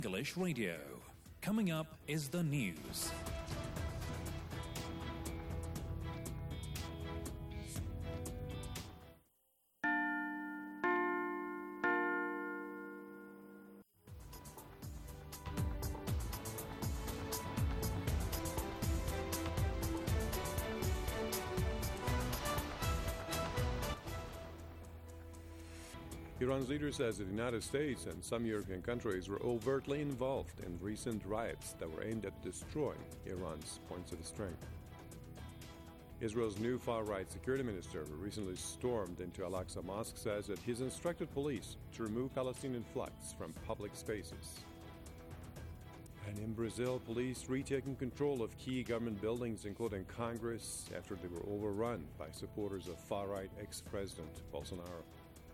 English Radio. Coming up is the news. Iran's leader says that the United States and some European countries were overtly involved in recent riots that were aimed at destroying Iran's points of strength. Israel's new far-right security minister, who recently stormed into Al-Aqsa Mosque, says that he's instructed police to remove Palestinian flags from public spaces. And in Brazil, police retaking control of key government buildings, including Congress, after they were overrun by supporters of far-right ex-president Bolsonaro.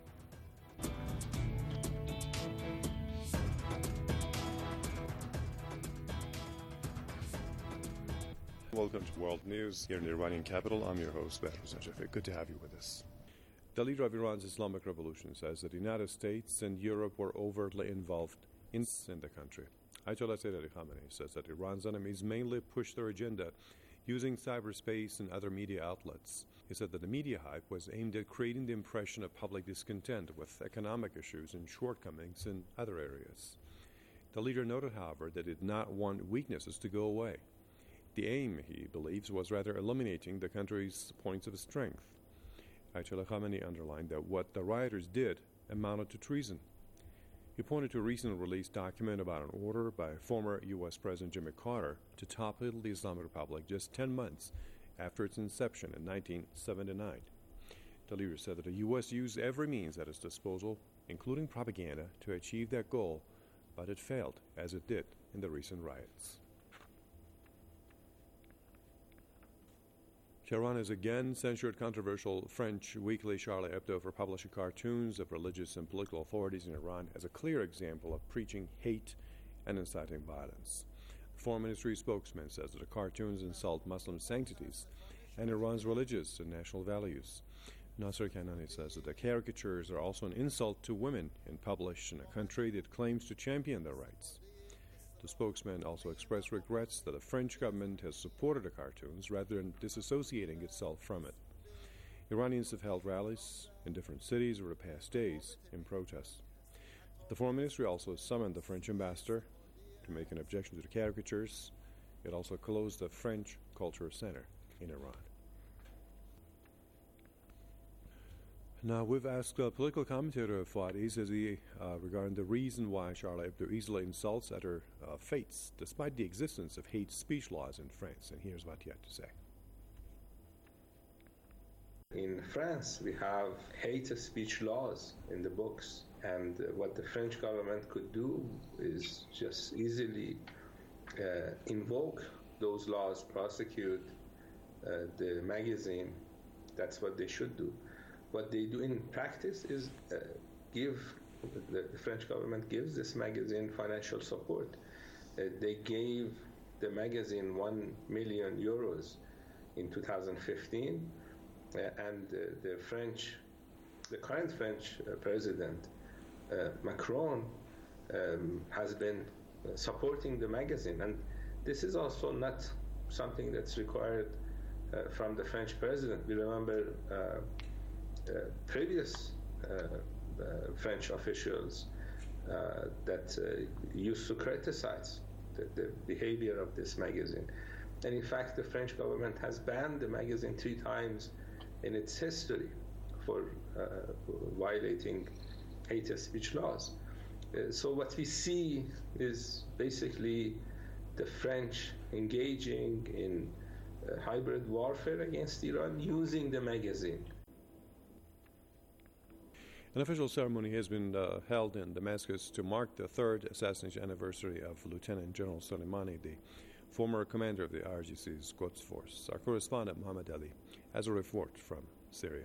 Welcome to World News here in the Iranian capital. I'm your host, Badr Zajafi. Good to have you with us. The leader of Iran's Islamic Revolution says that the United States and Europe were overtly involved in the country. Ayatollah Sayyid Ali Khamenei says that Iran's enemies mainly push their agenda using cyberspace and other media outlets. He said that the media hype was aimed at creating the impression of public discontent with economic issues and shortcomings in other areas. The leader noted, however, that he did not want weaknesses to go away. The aim, he believes, was rather eliminating the country's points of strength. Ayatollah Khamenei underlined that what the rioters did amounted to treason. He pointed to a recently released document about an order by former U.S. President Jimmy Carter to topple the Islamic Republic just 10 months after its inception in 1979. The leader said that the U.S. used every means at its disposal, including propaganda, to achieve that goal, but it failed, as it did in the recent riots. Tehran has again censured controversial French weekly Charlie Hebdo for publishing cartoons of religious and political authorities in Iran as a clear example of preaching hate and inciting violence. The Foreign Ministry spokesman says that the cartoons insult Muslim sanctities and Iran's religious and national values. Nasser Kanani says that the caricatures are also an insult to women and published in a country that claims to champion their rights. The spokesman also expressed regrets that the French government has supported the cartoons rather than disassociating itself from it. Iranians have held rallies in different cities over the past days in protest. The Foreign Ministry also summoned the French ambassador to make an objection to the caricatures. It also closed the French Culture Center in Iran. Now, we've asked political commentator Fuad Izzi regarding the reason why Charlie Hebdo easily insults other faiths, despite the existence of hate speech laws in France. And here's what he had to say. In France, we have hate speech laws in the books. And what the French government could do is just easily invoke those laws, prosecute the magazine. That's what they should do. What they do in practice is the French government gives this magazine financial support. They gave the magazine 1 million euros in 2015, and the current French president, Macron, has been supporting the magazine. And this is also not something that's required from the French president. We remember previous French officials that used to criticize the behavior of this magazine. And in fact, the French government has banned the magazine 3 times in its history for violating hate speech laws. So what we see is basically the French engaging in hybrid warfare against Iran using the magazine. An official ceremony has been held in Damascus to mark the 3rd assassination anniversary of Lieutenant General Soleimani, the former commander of the IRGC's Quds Force. Our correspondent, Mohammed Ali, has a report from Syria.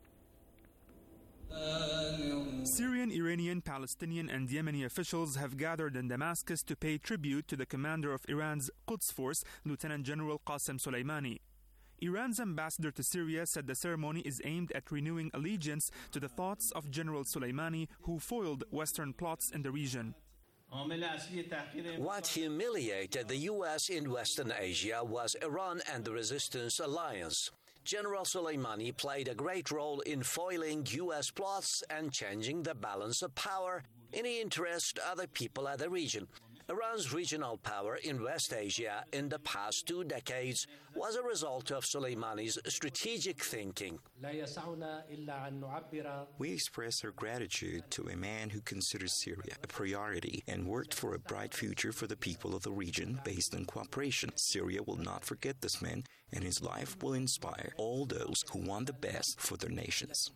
Syrian, Iranian, Palestinian, and Yemeni officials have gathered in Damascus to pay tribute to the commander of Iran's Quds Force, Lieutenant General Qasem Soleimani. Iran's ambassador to Syria said the ceremony is aimed at renewing allegiance to the thoughts of General Soleimani, who foiled Western plots in the region. What humiliated the U.S. in Western Asia was Iran and the Resistance Alliance. General Soleimani played a great role in foiling U.S. plots and changing the balance of power in the interest of the people of the region. Iran's regional power in West Asia in the past 2 decades was a result of Soleimani's strategic thinking. We express our gratitude to a man who considers Syria a priority and worked for a bright future for the people of the region based on cooperation. Syria will not forget this man, and his life will inspire all those who want the best for their nations.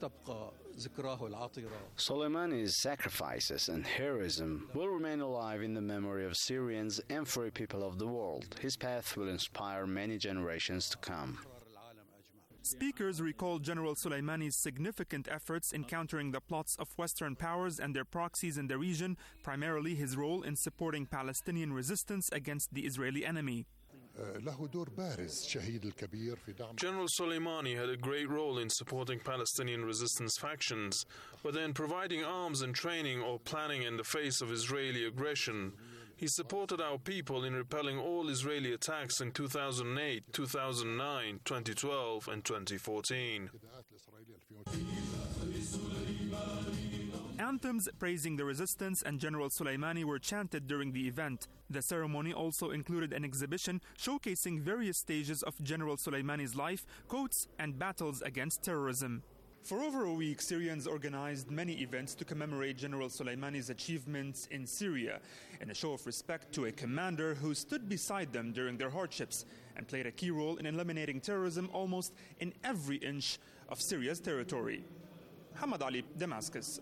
Soleimani's sacrifices and heroism will remain alive in the memory of Syrians and free people of the world. His path will inspire many generations to come. Speakers recalled General Soleimani's significant efforts in countering the plots of Western powers and their proxies in the region, primarily his role in supporting Palestinian resistance against the Israeli enemy. General Soleimani had a great role in supporting Palestinian resistance factions, whether in providing arms and training or planning in the face of Israeli aggression. He supported our people in repelling all Israeli attacks in 2008, 2009, 2012 and 2014. Anthems praising the resistance and General Soleimani were chanted during the event. The ceremony also included an exhibition showcasing various stages of General Soleimani's life, quotes, and battles against terrorism. For over a week, Syrians organized many events to commemorate General Soleimani's achievements in Syria, in a show of respect to a commander who stood beside them during their hardships and played a key role in eliminating terrorism almost in every inch of Syria's territory. Hamad Ali, Damascus.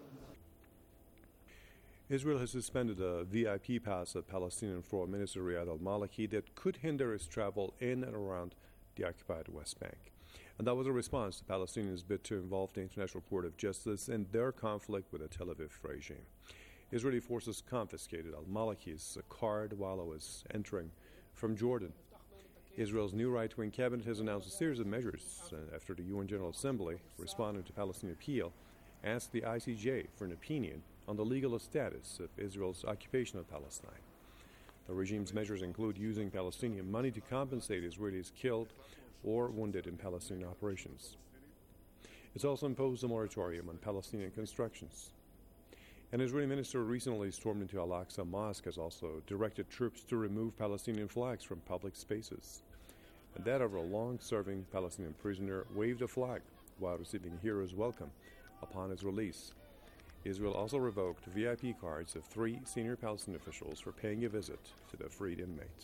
Israel has suspended a VIP pass of Palestinian Foreign Minister Riyad al-Maliki that could hinder his travel in and around the occupied West Bank. And that was a response to Palestinians' bid to involve the International Court of Justice in their conflict with the Tel Aviv regime. Israeli forces confiscated al-Maliki's card while he was entering from Jordan. Israel's new right-wing cabinet has announced a series of measures after the UN General Assembly, responding to Palestinian appeal, asked the ICJ for an opinion on the legal status of Israel's occupation of Palestine. The regime's measures include using Palestinian money to compensate Israelis killed or wounded in Palestinian operations. It's also imposed a moratorium on Palestinian constructions. An Israeli minister recently stormed into Al-Aqsa Mosque has also directed troops to remove Palestinian flags from public spaces. And that over a long-serving Palestinian prisoner waved a flag while receiving a hero's welcome upon his release. Israel also revoked VIP cards of 3 senior Palestinian officials for paying a visit to the freed inmate.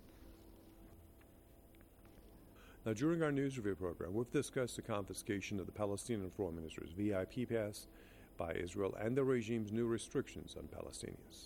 Now, during our news review program, we've discussed the confiscation of the Palestinian Foreign Minister's VIP pass by Israel and the regime's new restrictions on Palestinians.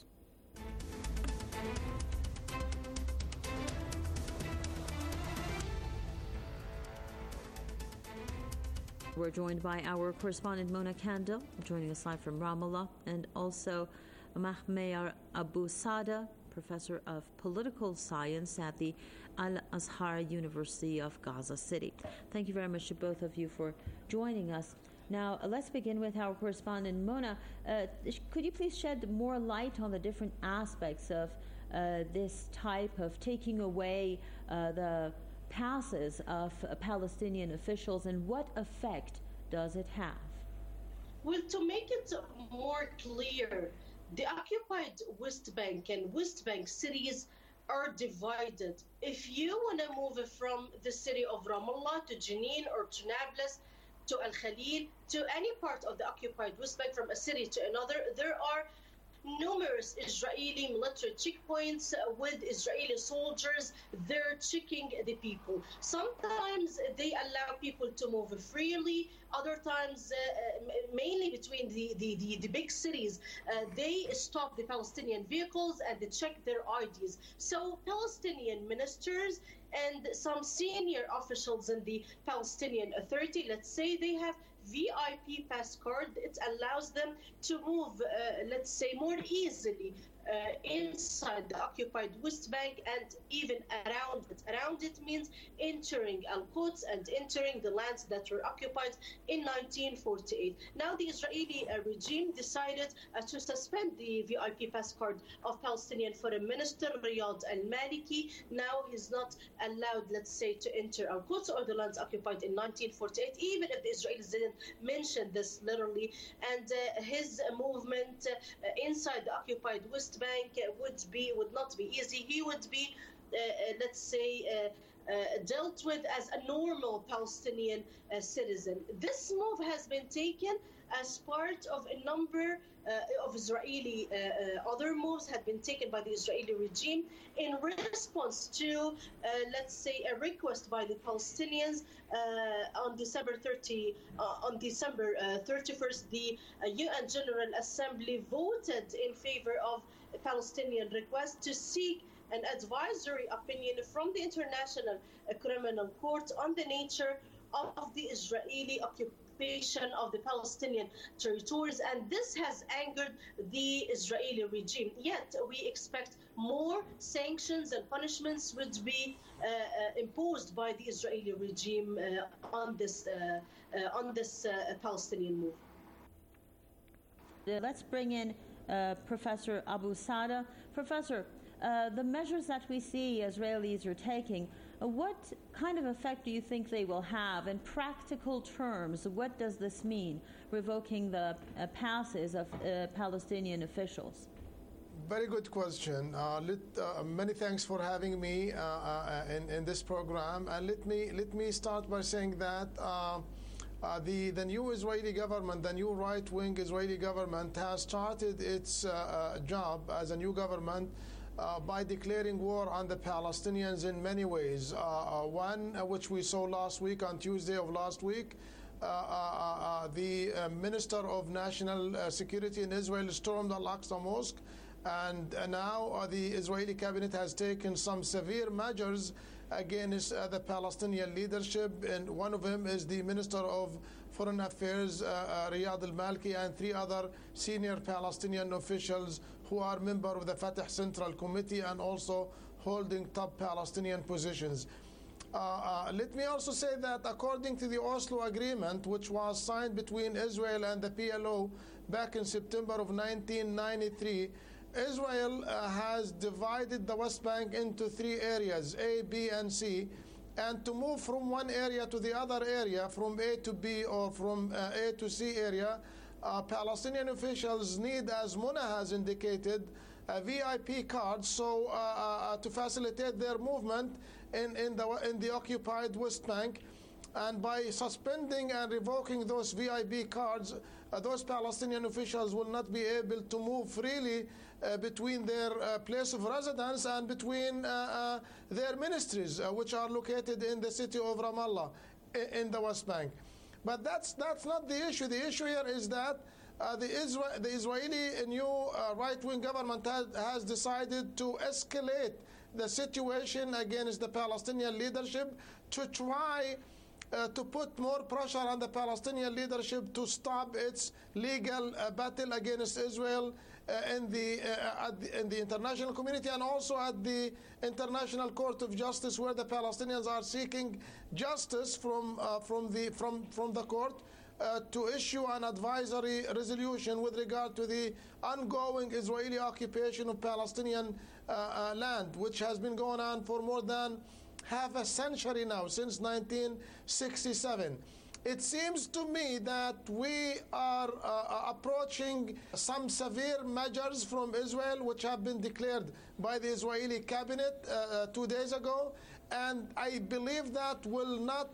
We're joined by our correspondent Mona Kandil, joining us live from Ramallah, and also Mahmeir Abu Sada, professor of political science at the Al-Azhar University of Gaza City. Thank you very much to both of you for joining us. Now, let's begin with our correspondent Mona. Could you please shed more light on the different aspects of this type of taking away the passes of Palestinian officials, and what effect does it have? Well, to make it more clear, the occupied West Bank and West Bank cities are divided. If you want to move from the city of Ramallah to Jenin or to Nablus to Al Khalil to any part of the occupied West Bank from a city to another, there are numerous Israeli military checkpoints with Israeli soldiers. They're checking the people. Sometimes they allow people to move freely. Other times, mainly between the big cities, they stop the Palestinian vehicles and they check their IDs. So Palestinian ministers and some senior officials in the Palestinian Authority, let's say, they have VIP pass card. It allows them to move, let's say, more easily inside the occupied West Bank and even around it. Around it means entering Al-Quds and entering the lands that were occupied in 1948. Now the Israeli regime decided to suspend the VIP pass card of Palestinian Foreign Minister Riyad al-Maliki. Now he's not allowed, let's say, to enter Al-Quds or the lands occupied in 1948, even if the Israelis didn't mention this literally. And his movement inside the occupied West Bank would not be easy. He would be, let's say, dealt with as a normal Palestinian citizen. This move has been taken as part of a number of Israeli other moves had been taken by the Israeli regime in response to, let's say, a request by the Palestinians on December 31st. The UN General Assembly voted in favor of a Palestinian request to seek an advisory opinion from the International Criminal Court on the nature of the Israeli occupation of the Palestinian territories, and this has angered the Israeli regime. Yet we expect more sanctions and punishments would be imposed by the Israeli regime on this Palestinian move. Let's bring in Professor Abu Sada. Professor, the measures that we see Israelis are taking, what kind of effect do you think they will have in practical terms? What does this mean, revoking the passes of Palestinian officials? Very good question. Many thanks for having me in this program. And let me start by saying that the new Israeli government, the new right-wing Israeli government, has started its job as a new government by declaring war on the Palestinians in many ways. One, which we saw last week, on Tuesday of last week, the Minister of National Security in Israel stormed Al-Aqsa Mosque, and now the Israeli cabinet has taken some severe measures against the Palestinian leadership, and one of them is the Minister of Foreign Affairs, Riyad al-Maliki, and 3 other senior Palestinian officials who are members of the Fatah Central Committee and also holding top Palestinian positions. Let me also say that according to the Oslo Agreement, which was signed between Israel and the PLO back in September of 1993, Israel has divided the West Bank into 3 areas, A, B, and C, and to move from one area to the other area, from A to B or from A to C area, Palestinian officials need, as Mona has indicated, a VIP card, so to facilitate their movement in the occupied West Bank. And by suspending and revoking those VIP cards, those Palestinian officials will not be able to move freely between their place of residence and between their ministries, which are located in the city of Ramallah in the West Bank. But that's not the issue. The issue here is that the Israeli new right-wing government has decided to escalate the situation against the Palestinian leadership to try to put more pressure on the Palestinian leadership to stop its legal battle against Israel in the international community and also at the International Court of Justice, where the Palestinians are seeking justice from the court to issue an advisory resolution with regard to the ongoing Israeli occupation of Palestinian land, which has been going on for more than half a century now, since 1967. It seems to me that we are approaching some severe measures from Israel, which have been declared by the Israeli cabinet 2 days ago, and I believe that will not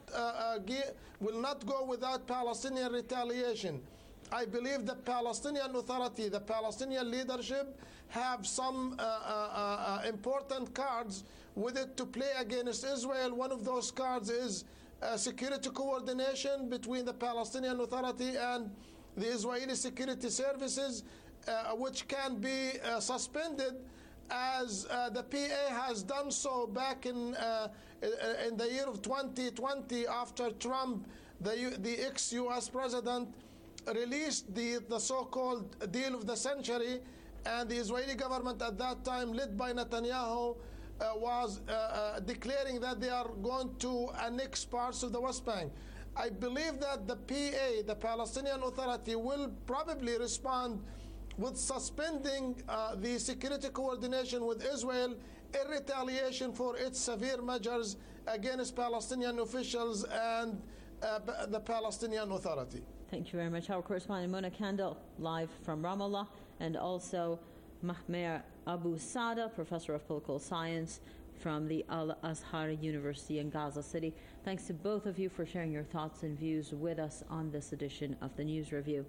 go without Palestinian retaliation. I believe the Palestinian Authority, the Palestinian leadership, have some important cards with it to play against Israel. One of those cards is security coordination between the Palestinian Authority and the Israeli security services, which can be suspended, as the PA has done so back in the year of 2020 after Trump, the ex-US president, released the so-called deal of the century, and the Israeli government at that time, led by Netanyahu, was declaring that they are going to annex parts of the West Bank. I believe that the PA, the Palestinian Authority, will probably respond with suspending the security coordination with Israel in retaliation for its severe measures against Palestinian officials and the Palestinian Authority. Thank you very much. Our correspondent Mona Kandil, live from Ramallah, and also Mahmer Abu Sada, professor of political science from the Al-Azhar University in Gaza City. Thanks to both of you for sharing your thoughts and views with us on this edition of the News Review.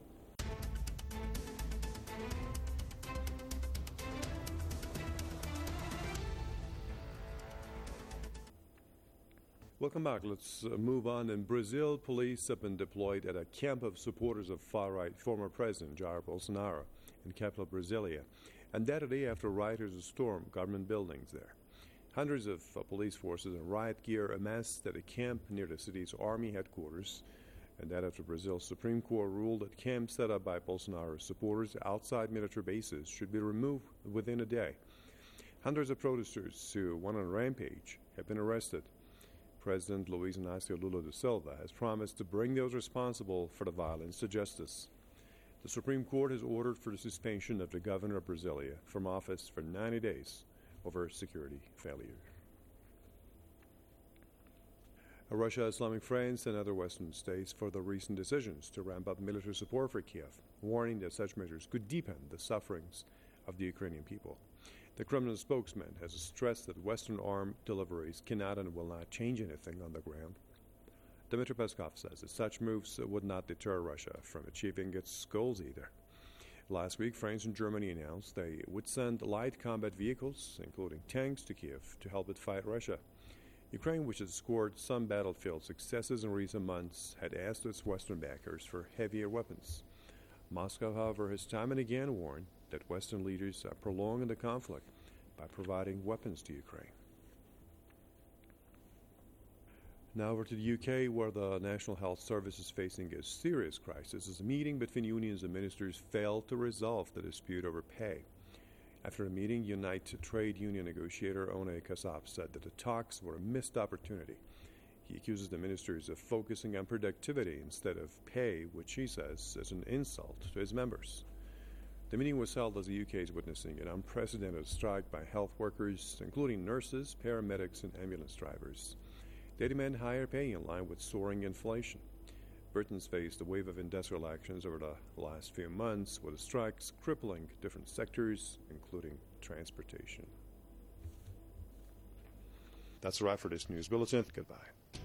Welcome back. Let's move on. In Brazil, police have been deployed at a camp of supporters of far-right former President Jair Bolsonaro in capital Brasilia, and that a day after rioters stormed government buildings there. Hundreds of police forces in riot gear amassed at a camp near the city's army headquarters, and that after Brazil's Supreme Court ruled that camps set up by Bolsonaro's supporters outside military bases should be removed within a day. Hundreds of protesters who went on a rampage have been arrested. President Luiz Inácio Lula da Silva has promised to bring those responsible for the violence to justice. The Supreme Court has ordered for the suspension of the governor of Brasilia from office for 90 days over security failure. Russia, Islamic France, and other Western states for the recent decisions to ramp up military support for Kiev, warning that such measures could deepen the sufferings of the Ukrainian people. The Kremlin spokesman has stressed that Western armed deliveries cannot and will not change anything on the ground. Dmitry Peskov says that such moves would not deter Russia from achieving its goals either. Last week, France and Germany announced they would send light combat vehicles, including tanks, to Kiev to help it fight Russia. Ukraine, which has scored some battlefield successes in recent months, had asked its Western backers for heavier weapons. Moscow, however, has time and again warned that Western leaders are prolonging the conflict by providing weapons to Ukraine. Now over to the UK, where the National Health Service is facing a serious crisis as a meeting between unions and ministers failed to resolve the dispute over pay. After a meeting, Unite trade union negotiator One Kassab said that the talks were a missed opportunity. He accuses the ministers of focusing on productivity instead of pay, which he says is an insult to his members. The meeting was held as the UK is witnessing an unprecedented strike by health workers, including nurses, paramedics, and ambulance drivers. They demand higher pay in line with soaring inflation. Britain's faced a wave of industrial actions over the last few months, with the strikes crippling different sectors, including transportation. That's a wrap for this news bulletin. Goodbye.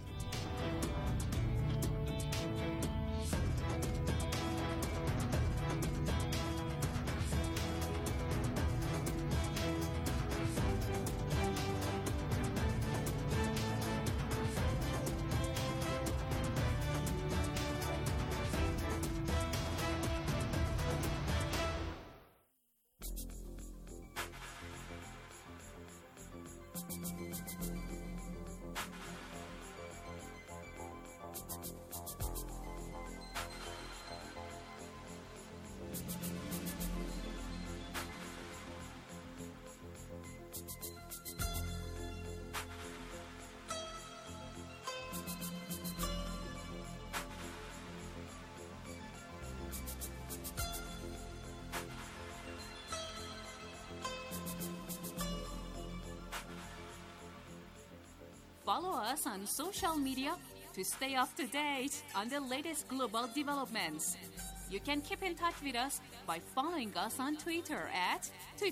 Follow us on social media to stay up to date on the latest global developments. You can keep in touch with us by following us on Twitter at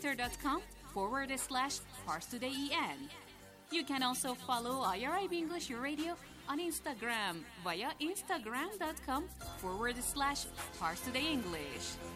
twitter.com/ParsTodayEN. You can also follow IRIB English Radio on Instagram via instagram.com/ParsTodayEnglish.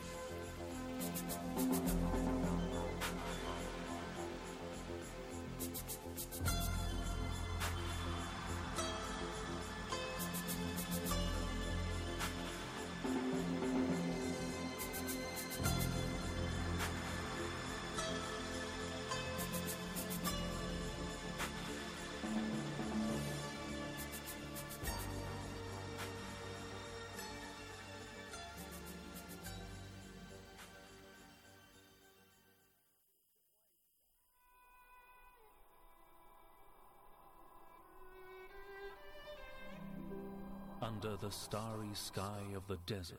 under the starry sky of the desert.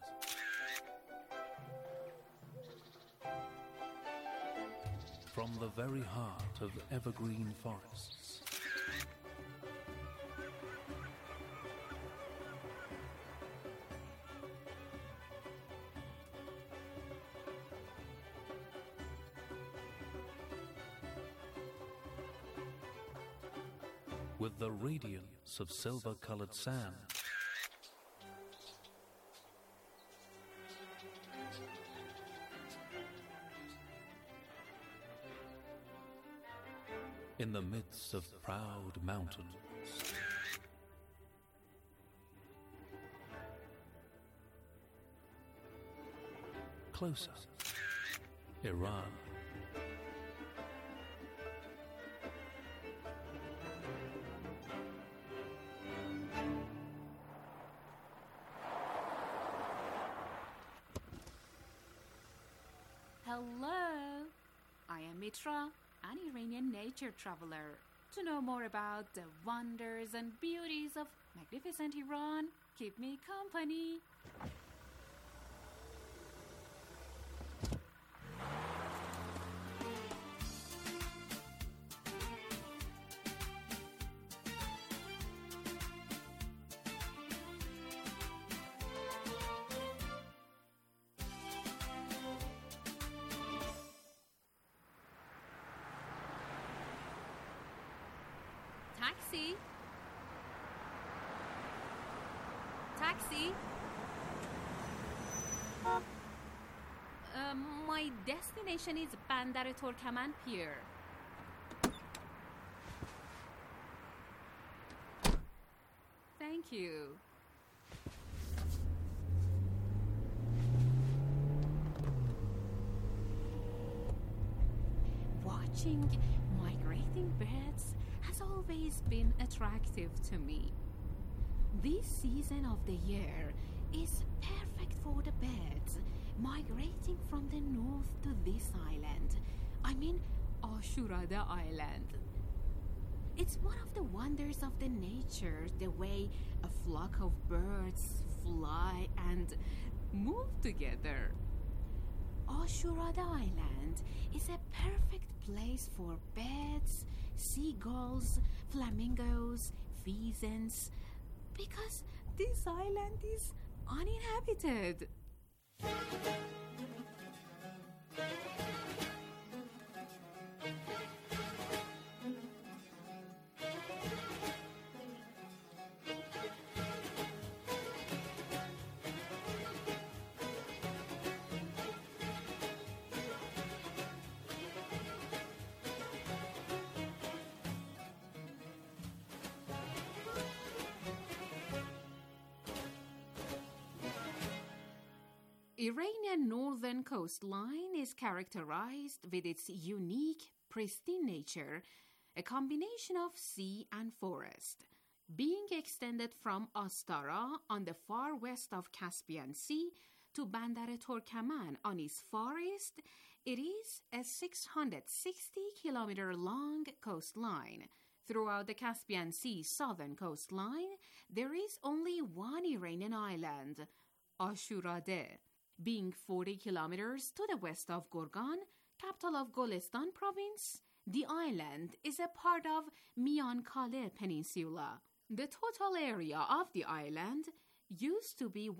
From the very heart of evergreen forests. With the radiance of silver-colored sand. In the midst of proud mountains. Closer, Iran. Hello, I am Mitra, an Iranian nature traveler. To know more about the wonders and beauties of magnificent Iran, keep me company. Taxi? Taxi? My destination is Bandar Turkaman Pier. Thank you. Watching migrating birds has always been attractive to me. This season of the year is perfect for the birds migrating from the north to this island. I mean, Ashurada Island. It's one of the wonders of the nature, the way a flock of birds fly and move together. Ashurada Island is a perfect place for birds, seagulls, flamingos, pheasants, because this island is uninhabited. Iranian northern coastline is characterized with its unique, pristine nature, a combination of sea and forest. Being extended from Astara on the far west of Caspian Sea to Bandar Turkaman on its far east, it is a 660-kilometer long coastline. Throughout the Caspian Sea southern coastline, there is only one Iranian island, Ashurade. Being 40 kilometers to the west of Gorgan, capital of Golestan province, the island is a part of Mian-Kale Peninsula. The total area of the island used to be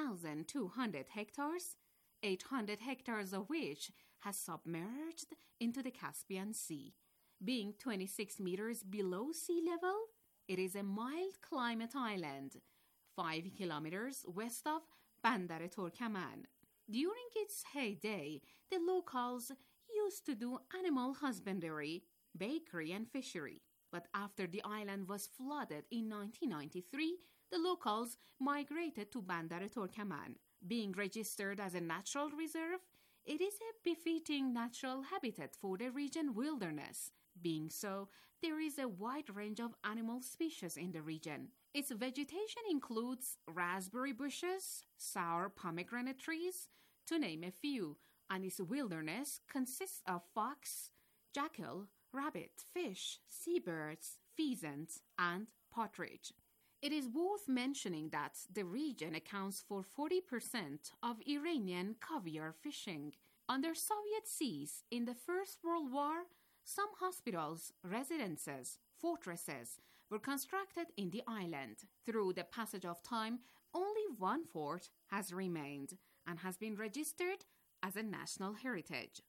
1,200 hectares, 800 hectares of which has submerged into the Caspian Sea. Being 26 meters below sea level, it is a mild climate island, 5 kilometers west of Bandar Turkaman. During its heyday, the locals used to do animal husbandry, bakery, and fishery. But after the island was flooded in 1993, the locals migrated to Bandar Turkaman. Being registered as a natural reserve, it is a befitting natural habitat for the region wilderness. Being so, there is a wide range of animal species in the region. Its vegetation includes raspberry bushes, sour pomegranate trees, to name a few, and its wilderness consists of fox, jackal, rabbit, fish, seabirds, pheasants, and partridge. It is worth mentioning that the region accounts for 40% of Iranian caviar fishing. Under Soviet seas in the First World War, some hospitals, residences, fortresses were constructed in the island. Through the passage of time, only one fort has remained and has been registered as a national heritage.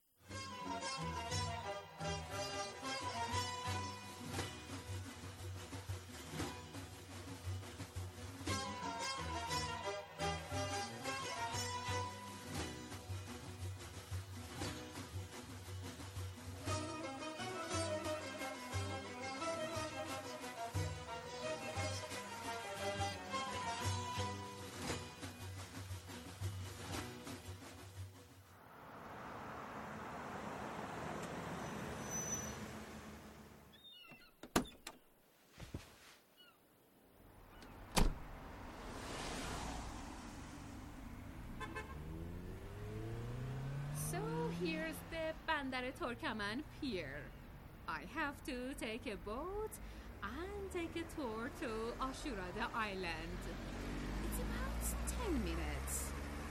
So here's the Bandar Torkaman Pier. I have to take a boat and take a tour to Ashurada Island. It's about 10 minutes.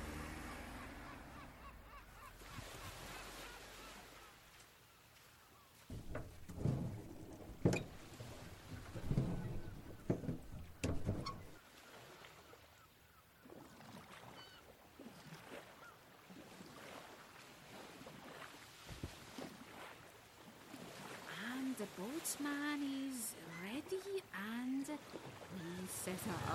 The boatman is ready and we set off.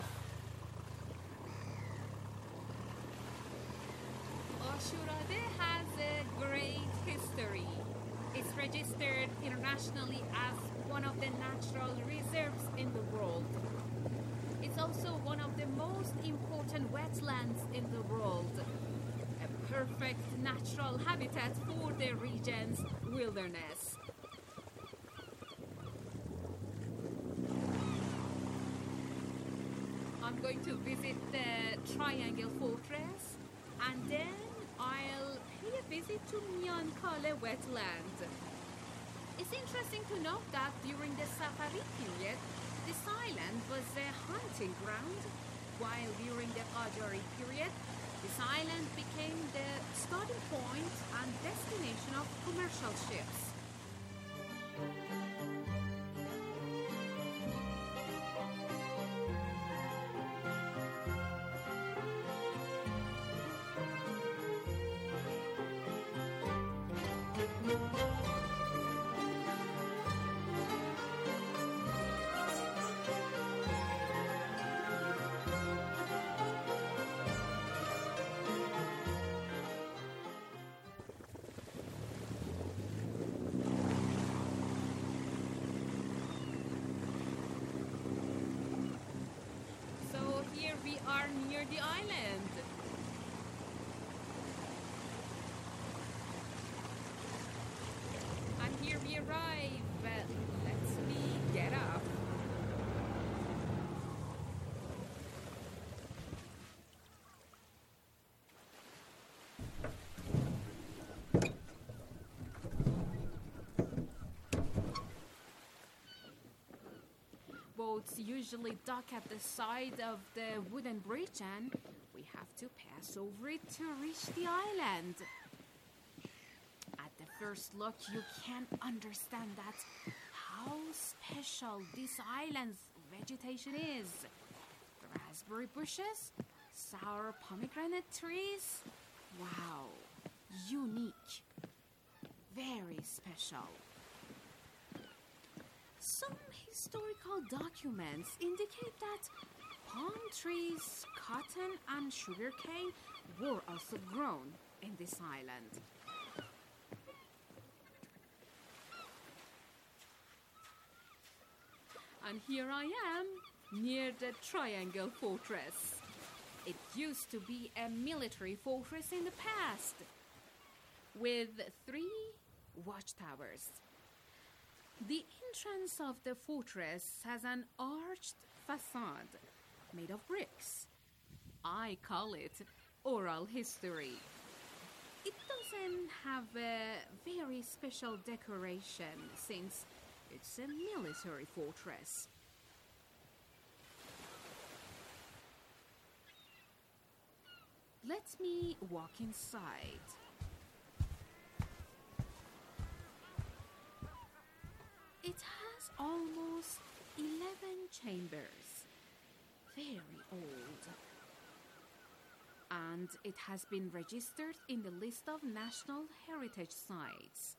Ashurada has a great history. It's registered internationally as one of the natural reserves in the world. It's also one of the most important wetlands in the world. A perfect natural habitat for the region's wilderness. I'm going to visit the Triangle Fortress and then I'll pay a visit to Miankale wetland. It's interesting to note that during the Safari period, this island was a hunting ground, while during the Qajari period, this island became the starting point and destination of commercial ships. We are near the island. And here we arrive. Let's get up. Boats usually dock at the side of the wooden bridge and we have to pass over it to reach the island. At the first look, you can understand that how special this island's vegetation is. Raspberry bushes, sour pomegranate trees. Wow, unique, very special. Some historical documents indicate that palm trees, cotton, and sugarcane were also grown in this island. And here I am, near the Triangle Fortress. It used to be a military fortress in the past, with 3 watchtowers. The entrance of the fortress has an arched facade made of bricks. I call it oral history. It doesn't have a very special decoration since it's a military fortress. Let me walk inside. It has almost 11 chambers. Very old. And it has been registered in the list of National Heritage Sites.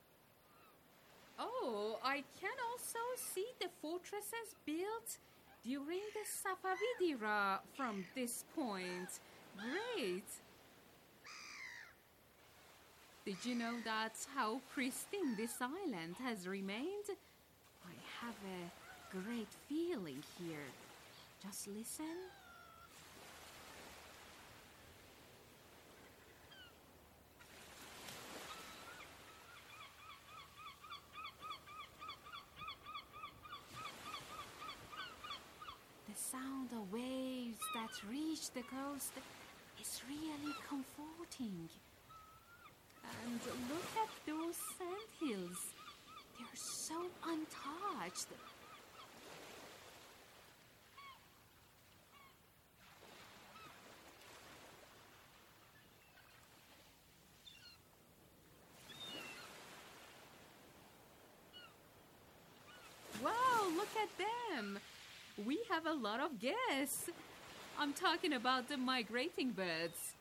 Oh, I can also see the fortresses built during the Safavid era from this point. Great! Did you know that's how pristine this island has remained? I have a great feeling here. Just listen. The sound of waves that reach the coast is really comforting. And look at those sandhills. They're so untouched. Wow, look at them. We have a lot of guests. I'm talking about the migrating birds.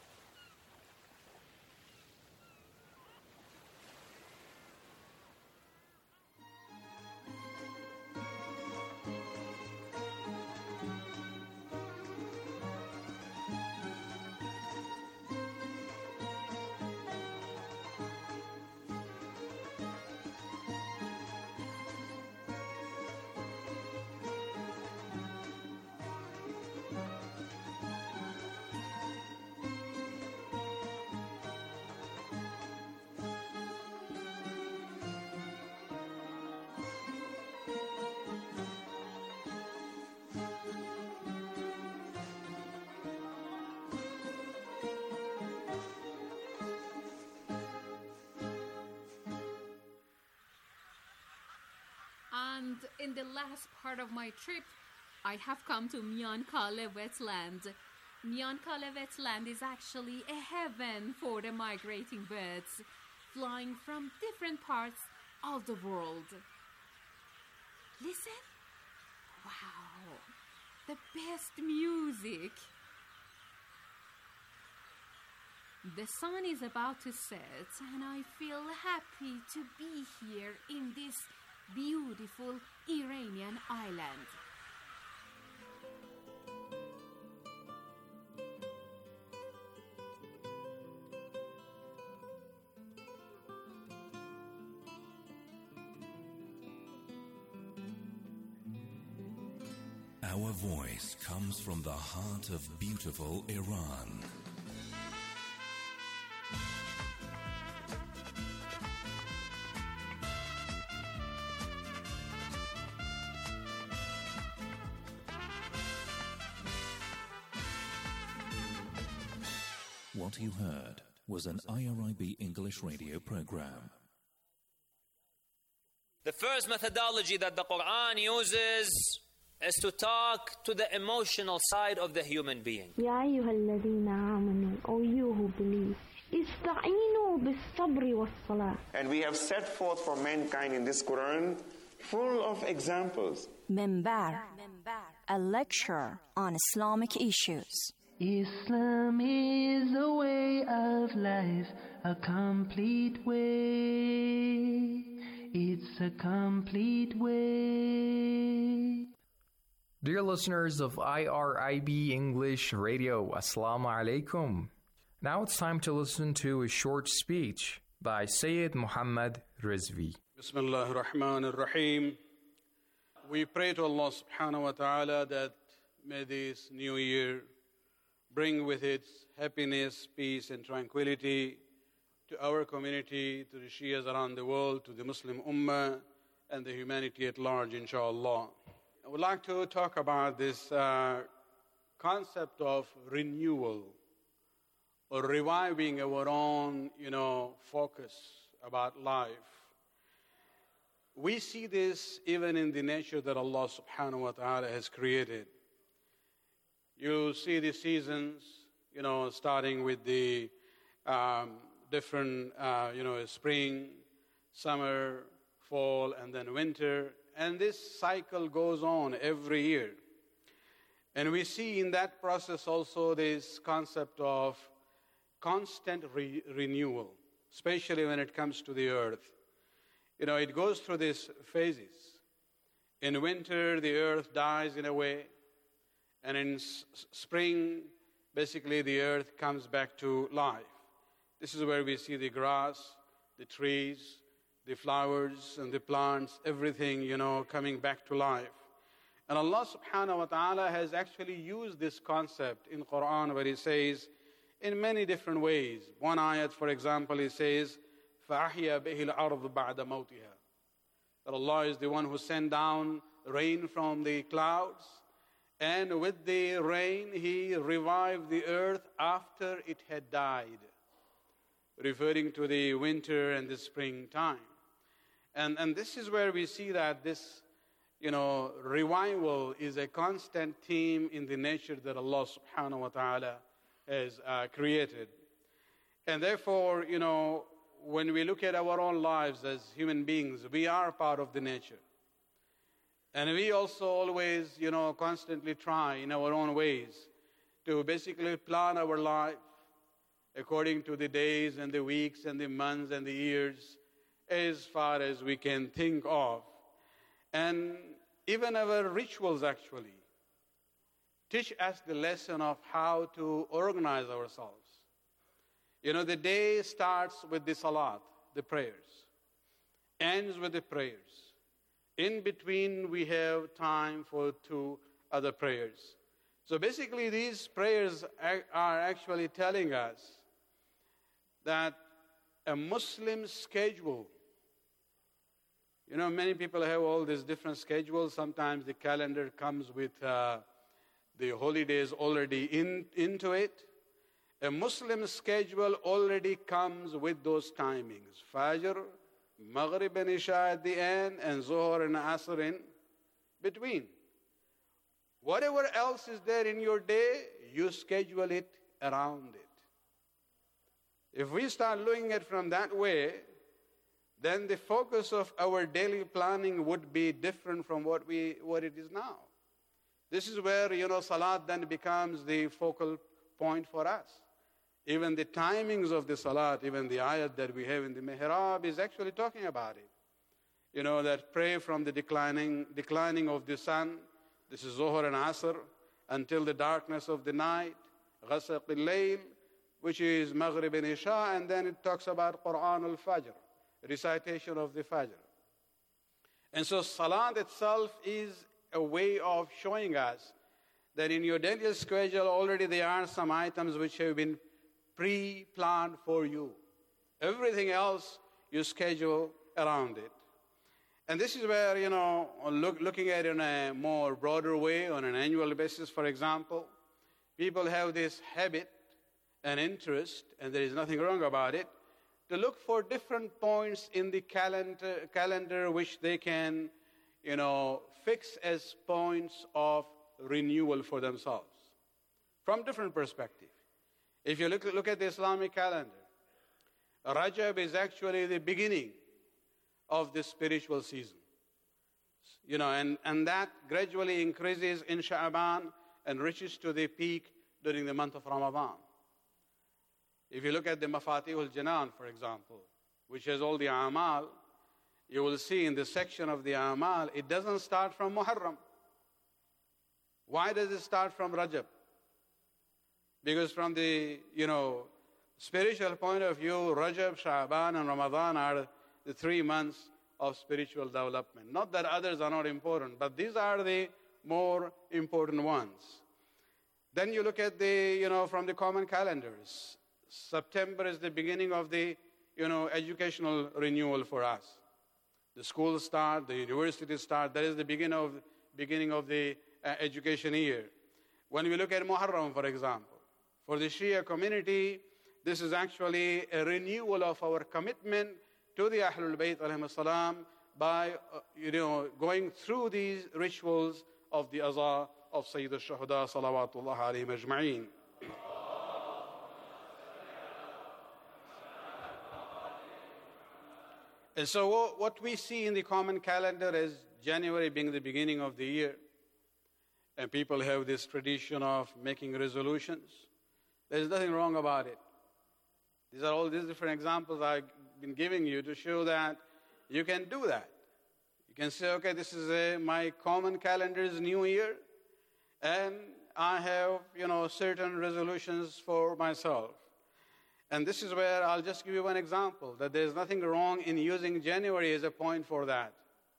And in the last part of my trip, I have come to Miankale wetland. Miankale wetland is actually a heaven for the migrating birds, flying from different parts of the world. Listen. Wow, the best music. The sun is about to set, and I feel happy to be here in this beautiful Iranian island. Our voice comes from the heart of beautiful Iran. What you heard was an IRIB English radio program. The first methodology that the Quran uses is to talk to the emotional side of the human being. يا أيها الذين آمنوا, O you who believe, استعينوا بالصبر والصلاة. And we have set forth for mankind in this Quran full of examples. Minbar, a lecture on Islamic issues. Islam is a way of life, a complete way. It's a complete way. Dear listeners of IRIB English Radio, Assalamu alaikum. Now it's time to listen to a short speech by Sayyid Muhammad Rizvi. Bismillah ar-Rahman ar-Rahim. We pray to Allah subhanahu wa ta'ala that may this new year bring with it happiness, peace and tranquility to our community, to the Shias around the world, to the Muslim Ummah and the humanity at large, inshallah. I would like to talk about this concept of renewal or reviving our own, focus about life. We see this even in the nature that Allah subhanahu wa ta'ala has created. You see the seasons, starting with the different, spring, summer, fall, and then winter. And this cycle goes on every year. And we see in that process also this concept of constant renewal, especially when it comes to the earth. It goes through these phases. In winter, the earth dies in a way. And in spring, basically the earth comes back to life. This is where we see the grass, the trees, the flowers, and the plants, everything, coming back to life. And Allah subhanahu wa ta'ala has actually used this concept in Quran where He says, in many different ways. One ayat, for example, He says, فَأَحْيَا بِهِ الْأَرْضُ بَعْدَ مَوْتِهَا. That Allah is the one who sent down rain from the clouds, and with the rain He revived the earth after it had died, referring to the winter and the springtime. And this is where we see that this, revival is a constant theme in the nature that Allah subhanahu wa ta'ala has created. And therefore, when we look at our own lives as human beings, we are part of the nature. And we also always, constantly try in our own ways to basically plan our life according to the days and the weeks and the months and the years as far as we can think of. And even our rituals actually teach us the lesson of how to organize ourselves. The day starts with the salat, the prayers, ends with the prayers. In between, we have time for 2 other prayers. So basically, these prayers are actually telling us that a Muslim schedule, many people have all these different schedules. Sometimes the calendar comes with the holidays already into it. A Muslim schedule already comes with those timings. Fajr, Maghrib and Isha at the end, and Zuhr and Asr in between. Whatever else is there in your day, you schedule it around it. If we start looking at it from that way, then the focus of our daily planning would be different from what it is now. This is where, Salat then becomes the focal point for us. Even the timings of the Salat, even the ayat that we have in the Mihrab is actually talking about it. That pray from the declining of the sun, this is Zuhr and Asr, until the darkness of the night, Ghasaq al-Layl, which is Maghrib and Isha, and then it talks about Quran al-Fajr, recitation of the Fajr. And so Salat itself is a way of showing us that in your daily schedule already there are some items which have been pre-planned for you. Everything else you schedule around it. And this is where, looking at it in a more broader way, on an annual basis, for example, people have this habit and interest, and there is nothing wrong about it, to look for different points in the calendar which they can, fix as points of renewal for themselves from different perspectives. If you look at the Islamic calendar, Rajab is actually the beginning of the spiritual season. And that gradually increases in Sha'ban and reaches to the peak during the month of Ramadan. If you look at the Mafatihul Janan, for example, which has all the Amal, you will see in the section of the Amal, it doesn't start from Muharram. Why does it start from Rajab? Because from the, spiritual point of view, Rajab, Sha'ban, and Ramadan are the 3 months of spiritual development. Not that others are not important, but these are the more important ones. Then you look at the, from the common calendars. September is the beginning of the, educational renewal for us. The schools start, the universities start. That is the beginning of the education year. When we look at Muharram, for example, for the Shia community, this is actually a renewal of our commitment to the Ahlul Bayt alayhim salam by, going through these rituals of the Azah of Sayyid al-Shuhada salawatullah alayhim ajma'een. And so what we see in the common calendar is January being the beginning of the year. And people have this tradition of making resolutions. There's nothing wrong about it. These are all these different examples I've been giving you to show that you can do that. You can say, okay, this is my common calendar's new year, and I have, certain resolutions for myself. And this is where I'll just give you one example, that there's nothing wrong in using January as a point for that.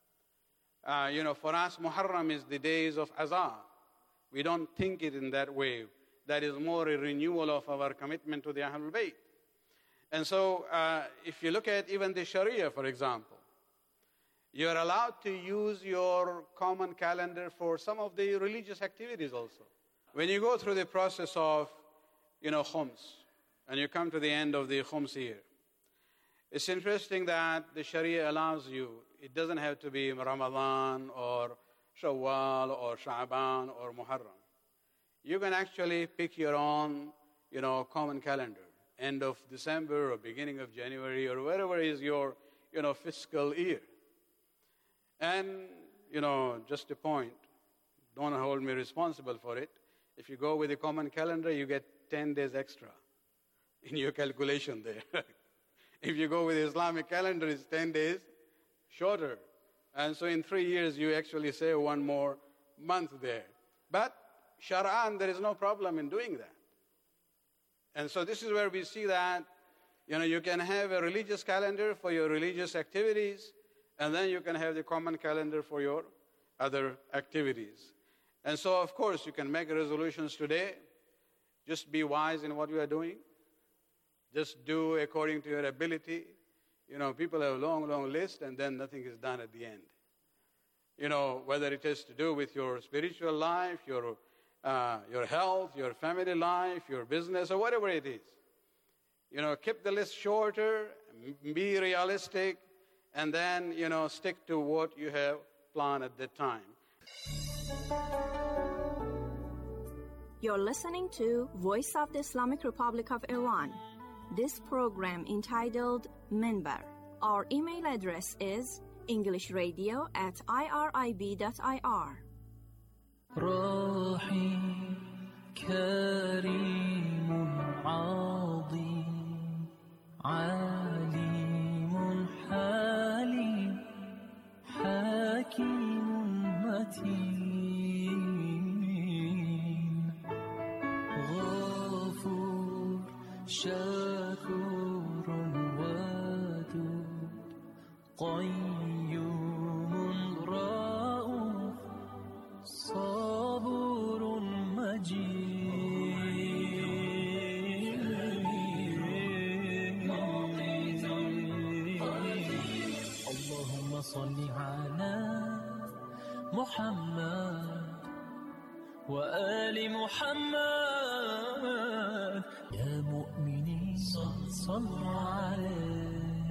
For us, Muharram is the days of Azah. We don't think it in that way. That is more a renewal of our commitment to the Ahlul Bayt. And so, if you look at even the Sharia, for example, you're allowed to use your common calendar for some of the religious activities also. When you go through the process of, Khums, and you come to the end of the Khums year, it's interesting that the Sharia allows you, it doesn't have to be Ramadan or Shawwal or Sha'ban or Muharram. You can actually pick your own, common calendar, end of December or beginning of January or wherever is your, fiscal year. And, just a point, don't hold me responsible for it. If you go with a common calendar, you get 10 days extra in your calculation there. If you go with the Islamic calendar, it's 10 days shorter. And so in 3 years, you actually save one more month there. But Shar'an, there is no problem in doing that. And so this is where we see that, you can have a religious calendar for your religious activities, and then you can have the common calendar for your other activities. And so, of course, you can make resolutions today. Just be wise in what you are doing. Just do according to your ability. People have a long list, and then nothing is done at the end. Whether it has to do with your spiritual life, your health, your family life, your business, or whatever it is. Keep the list shorter, be realistic, and then, stick to what you have planned at that time. You're listening to Voice of the Islamic Republic of Iran. This program entitled Minbar. Our email address is englishradio@irib.ir. رحيم كريم عظيم عليم حليم حكيم متين غفور شكور ودود قيوم رؤوف صبور مجيد اللهم صل على محمد وآل محمد يا مؤمنين صلوا عليه.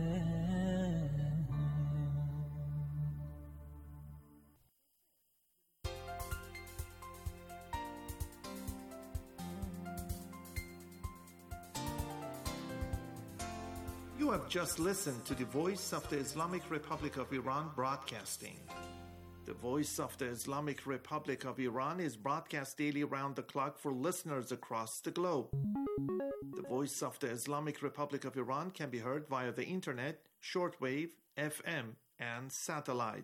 You have just listened to the Voice of the Islamic Republic of Iran broadcasting. The Voice of the Islamic Republic of Iran is broadcast daily around the clock for listeners across the globe. The Voice of the Islamic Republic of Iran can be heard via the internet, shortwave, FM, and satellite.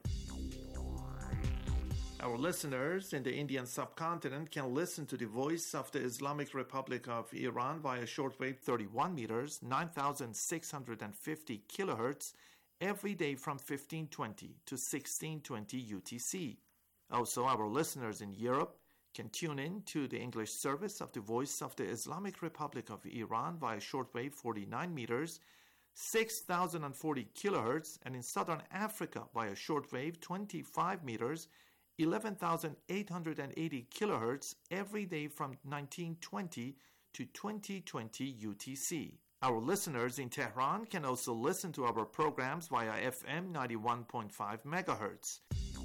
Our listeners in the Indian subcontinent can listen to the Voice of the Islamic Republic of Iran via shortwave 31 meters, 9,650 kilohertz, every day from 1520 to 1620 UTC. Also, our listeners in Europe can tune in to the English service of the Voice of the Islamic Republic of Iran via shortwave 49 meters, 6,040 kilohertz, and in Southern Africa via shortwave 25 meters, 11,880 kilohertz every day from 1920 to 2020 UTC. Our listeners in Tehran can also listen to our programs via FM 91.5 megahertz.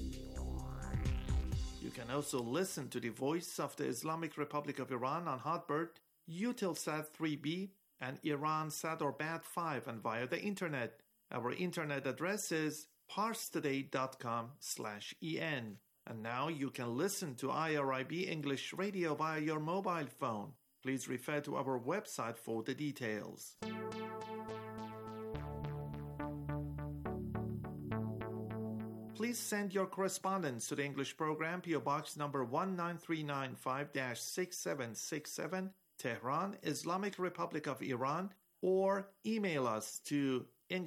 You can also listen to the Voice of the Islamic Republic of Iran on Hotbird, Eutelsat 3B, and Iransat or Bat 5, and via the internet. Our internet address is parstoday.com/en. And now you can listen to IRIB English Radio via your mobile phone. Please refer to our website for the details. Please send your correspondence to the English program, PO Box number 19395-6767, Tehran, Islamic Republic of Iran, or email us to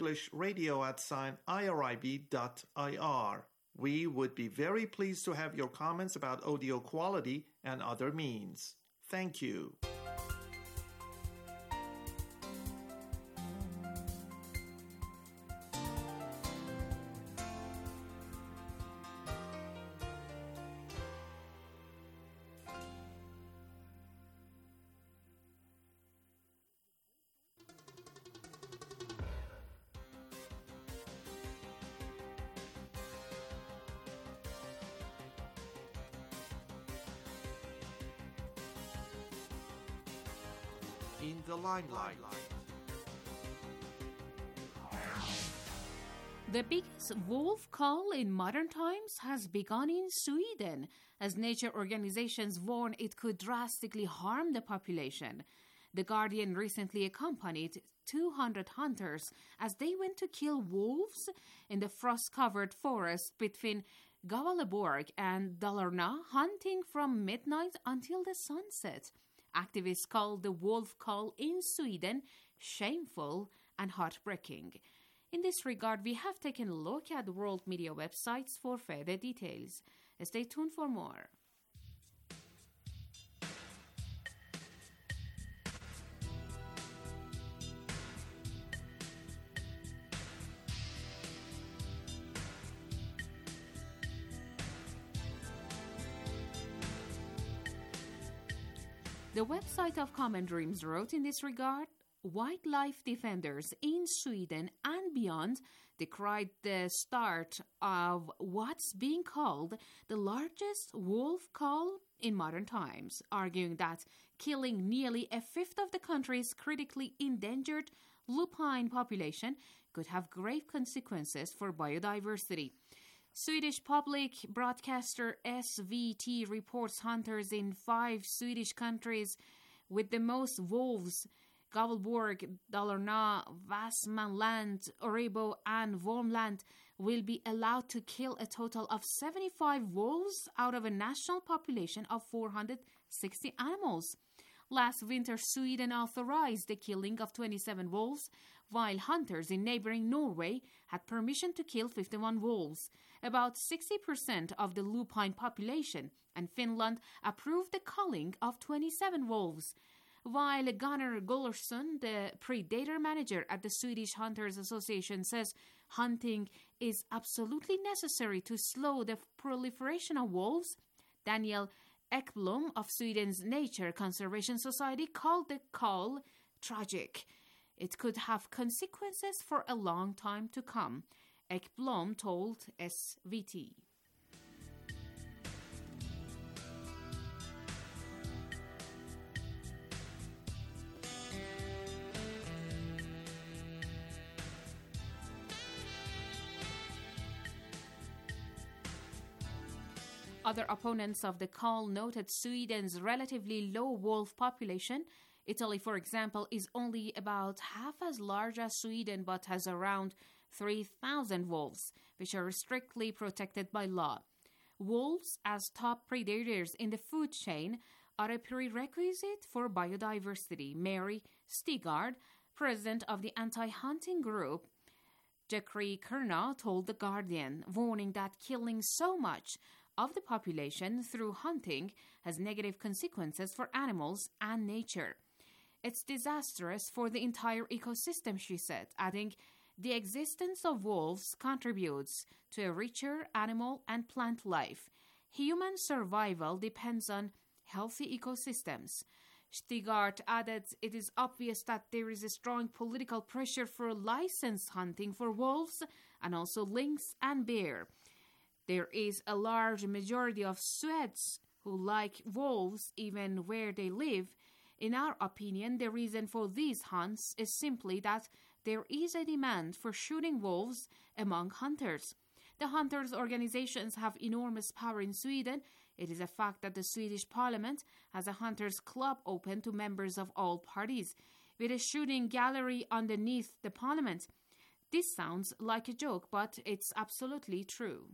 englishradio@irib.ir. We would be very pleased to have your comments about audio quality and other means. Thank you. In the limelight. The biggest wolf cull in modern times has begun in Sweden, as nature organizations warn it could drastically harm the population. The Guardian recently accompanied 200 hunters as they went to kill wolves in the frost-covered forest between Gavaleborg and Dalarna, hunting from midnight until the sunset. Activists call the wolf cull in Sweden shameful and heartbreaking. In this regard, we have taken a look at world media websites for further details. Stay tuned for more. The website of Common Dreams wrote in this regard, wildlife defenders in Sweden and beyond decried the start of what's being called the largest wolf cull in modern times, arguing that killing nearly a fifth of the country's critically endangered lupine population could have grave consequences for biodiversity. Swedish public broadcaster SVT reports hunters in 5 Swedish countries with the most wolves, Gavleborg, Dalarna, Västmanland, Örebro and Värmland, will be allowed to kill a total of 75 wolves out of a national population of 460 animals. Last winter, Sweden authorized the killing of 27 wolves, while hunters in neighboring Norway had permission to kill 51 wolves, about 60% of the lupine population, and Finland approved the culling of 27 wolves. While Gunnar Gullersson, the predator manager at the Swedish Hunters Association, says hunting is absolutely necessary to slow the proliferation of wolves, Daniel Ekblom of Sweden's Nature Conservation Society called the cull tragic. It could have consequences for a long time to come, Ekblom told SVT. Other opponents of the cull noted Sweden's relatively low wolf population. Italy, for example, is only about half as large as Sweden but has around 3,000 wolves, which are strictly protected by law. Wolves, as top predators in the food chain, are a prerequisite for biodiversity. Mary Stigard, president of the anti-hunting group, Jekri Kerna, told The Guardian, warning that killing so much of the population through hunting has negative consequences for animals and nature. It's disastrous for the entire ecosystem, she said, adding, the existence of wolves contributes to a richer animal and plant life. Human survival depends on healthy ecosystems. Stigart added, it is obvious that there is a strong political pressure for licensed hunting for wolves and also lynx and bear. There is a large majority of Swedes who like wolves even where they live. In our opinion, the reason for these hunts is simply that there is a demand for shooting wolves among hunters. The hunters' organizations have enormous power in Sweden. It is a fact that the Swedish parliament has a hunters' club open to members of all parties, with a shooting gallery underneath the parliament. This sounds like a joke, but it's absolutely true.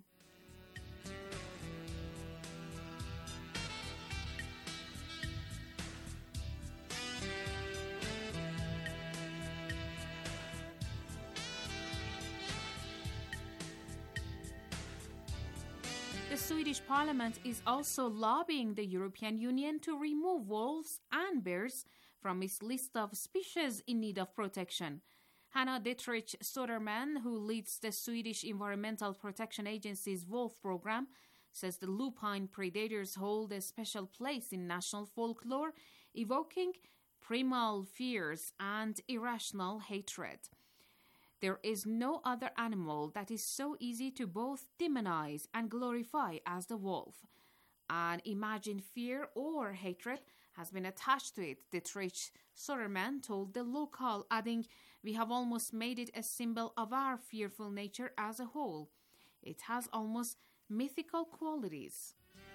The Swedish parliament is also lobbying the European Union to remove wolves and bears from its list of species in need of protection. Hanna Dietrich Soderman, who leads the Swedish Environmental Protection Agency's wolf program, says the lupine predators hold a special place in national folklore, evoking primal fears and irrational hatred. There is no other animal that is so easy to both demonize and glorify as the wolf. An imagined fear or hatred has been attached to it, Dietrich Soderman told The Local, adding, "We have almost made it a symbol of our fearful nature as a whole. It has almost mythical qualities."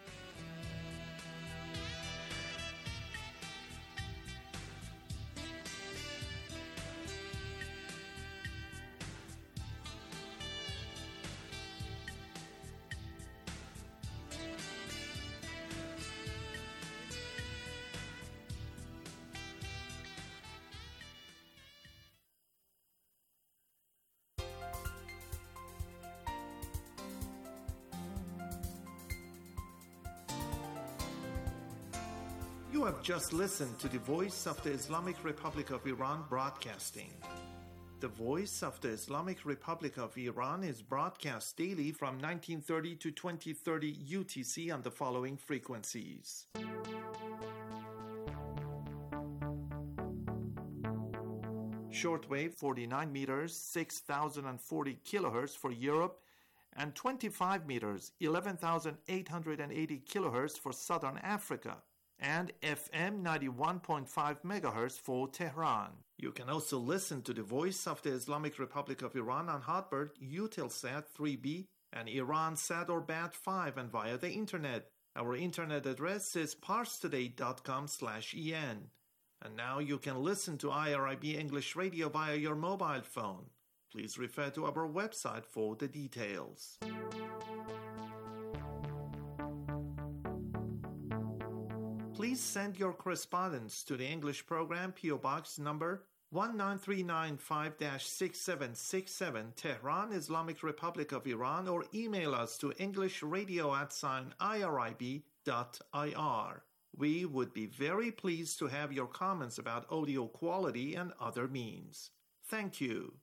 You have just listened to the Voice of the Islamic Republic of Iran broadcasting. The Voice of the Islamic Republic of Iran is broadcast daily from 1930 to 2030 UTC on the following frequencies. Shortwave 49 meters, 6,040 kilohertz for Europe, and 25 meters, 11,880 kilohertz for Southern Africa, and FM 91.5 megahertz for Tehran. You can also listen to the Voice of the Islamic Republic of Iran on Hotbird, Eutelsat 3B, and Iransat or Bat5, and via the internet. Our internet address is parstoday.com/en. And now you can listen to IRIB English Radio via your mobile phone. Please refer to our website for the details. Please send your correspondence to the English program, PO Box number 19395-6767, Tehran, Islamic Republic of Iran, or email us to englishradio@irib.ir. We would be very pleased to have your comments about audio quality and other means. Thank you.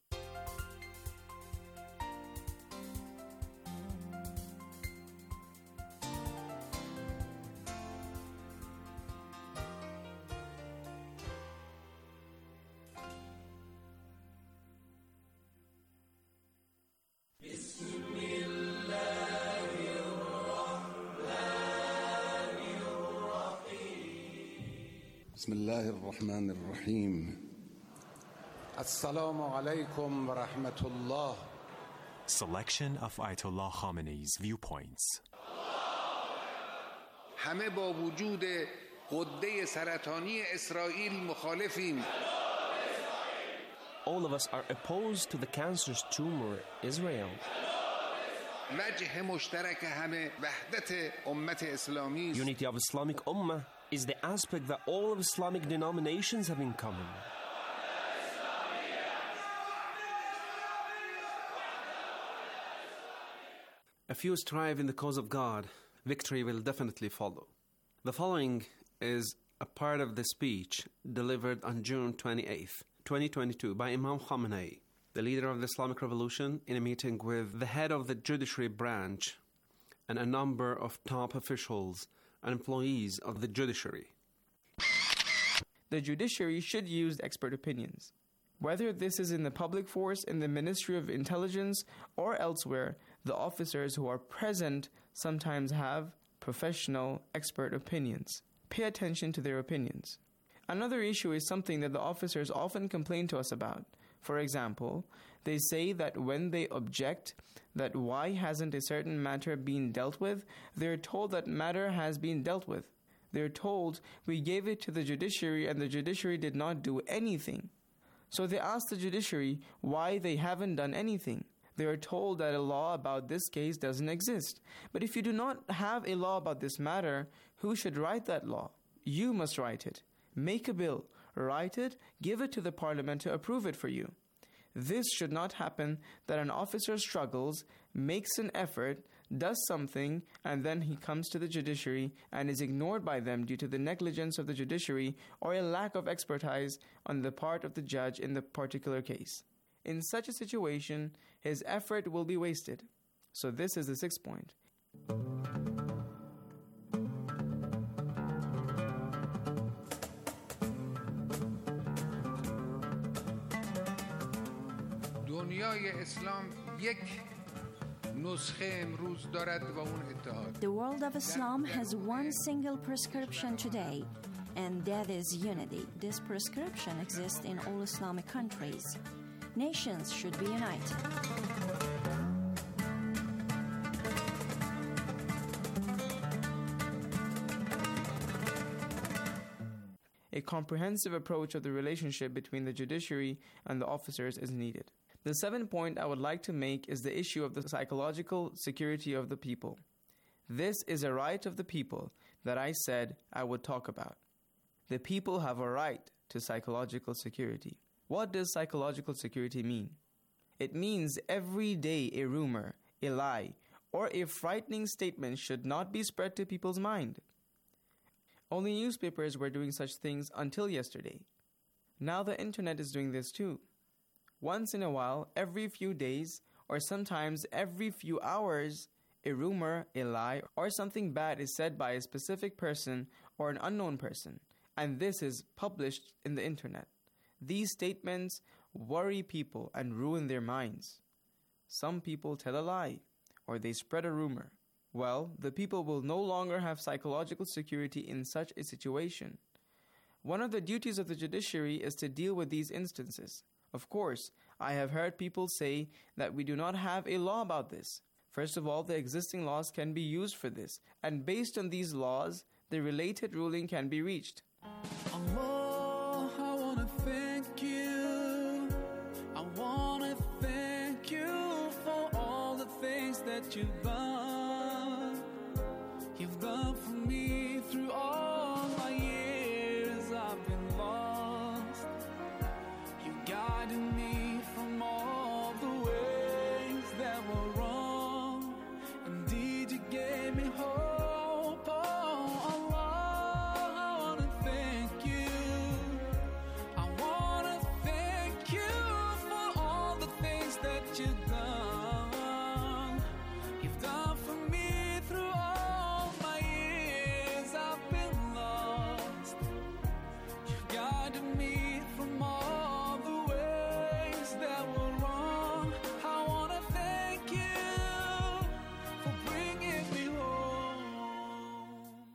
بسم الله الرحمن الرحيم السلام عليكم ورحمة الله. Selection of Ayatollah Khamenei's viewpoints. همه با وجود غده سرطانی اسرائیل مخالفیم. All of us are opposed to the cancerous tumor Israel. وجه مشترک همه وحدت امت اسلامی. Unity of Islamic Ummah is the aspect that all of Islamic denominations have in common. If you strive in the cause of God, victory will definitely follow. The following is a part of the speech delivered on June 28th, 2022 by Imam Khamenei, the leader of the Islamic Revolution, in a meeting with the head of the judiciary branch and a number of top officials and employees of the judiciary. The judiciary should use expert opinions. Whether this is in the public force, in the Ministry of Intelligence, or elsewhere, the officers who are present sometimes have professional expert opinions. Pay attention to their opinions. Another issue is something that the officers often complain to us about. For example, they say that when they object that why hasn't a certain matter been dealt with, they're told that matter has been dealt with. They're told, we gave it to the judiciary and the judiciary did not do anything. So they ask the judiciary why they haven't done anything. They are told that a law about this case doesn't exist. But if you do not have a law about this matter, who should write that law? You must write it. Make a bill, write it, give it to the parliament to approve it for you. This should not happen, that an officer struggles, makes an effort, does something, and then he comes to the judiciary and is ignored by them due to the negligence of the judiciary or a lack of expertise on the part of the judge in the particular case. In such a situation, his effort will be wasted. So this is the 6th point. دنیای اسلام یک نسخه امروز دارد و اون اتحاد. The world of Islam has one single prescription today, and that is unity. This prescription exists in all Islamic countries. Nations should be united. A comprehensive approach of the relationship between the judiciary and the officers is needed. The 7th point I would like to make is the issue of the psychological security of the people. This is a right of the people that I said I would talk about. The people have a right to psychological security. What does psychological security mean? It means every day a rumor, a lie, or a frightening statement should not be spread to people's mind. Only newspapers were doing such things until yesterday. Now the internet is doing this too. Once in a while, every few days, or sometimes every few hours, a rumor, a lie, or something bad is said by a specific person or an unknown person, and this is published in the internet. These statements worry people and ruin their minds. Some people tell a lie, or they spread a rumor. Well, the people will no longer have psychological security in such a situation. One of the duties of the judiciary is to deal with these instances. Of course, I have heard people say that we do not have a law about this. First of all, the existing laws can be used for this, and based on these laws, the related ruling can be reached. Allah, I want to thank you. I want to thank you for all the things that you've done. You've done for me through all my years I've been lost. You guided me from all the ways that were wrong. Indeed, you gave me hope. Oh, Allah, I want to thank you. I want to thank you for all the things that you've done. You've done for me through all my years I've been lost. You've guided me from all the ways that were wrong. I want to thank you for bringing me home.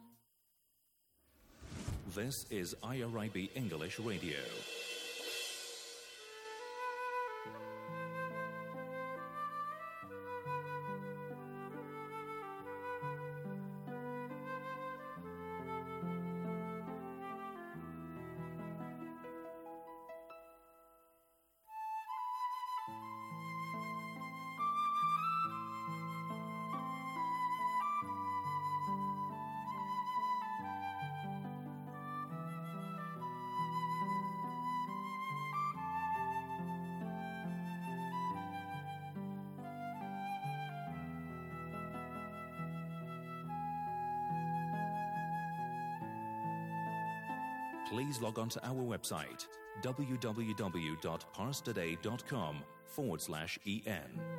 This is IRIB English Radio. Please log on to our website www.parstoday.com/EN.